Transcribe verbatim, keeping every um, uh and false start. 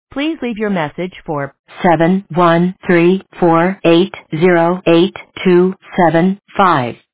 Please leave your message for seven one three four eight zero eight two seven five.